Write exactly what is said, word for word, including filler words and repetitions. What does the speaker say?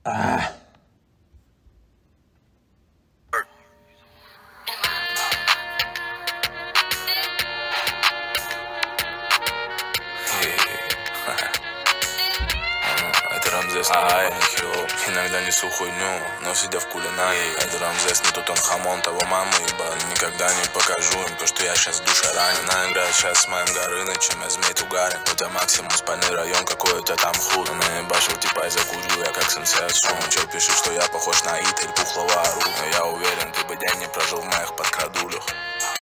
А. Это Рамзес, ай, нихило. Иногда несу хуйню, но сидя в кулинарии. Это Рамзес, не тот он хамон, того маму ебал. Никогда не покажу им то, что я сейчас в душе ранен. Она играет сейчас с моим Горынычем, я змей тугарин. Это максимум, спальный район, какой-то там худ. Она ебашил, типа, я закурю, я как сенсей отцу. Чел пишет, что я похож на Ит или пухлого ору. Но я уверен, ты бы день не прожил в моих подкрадулях.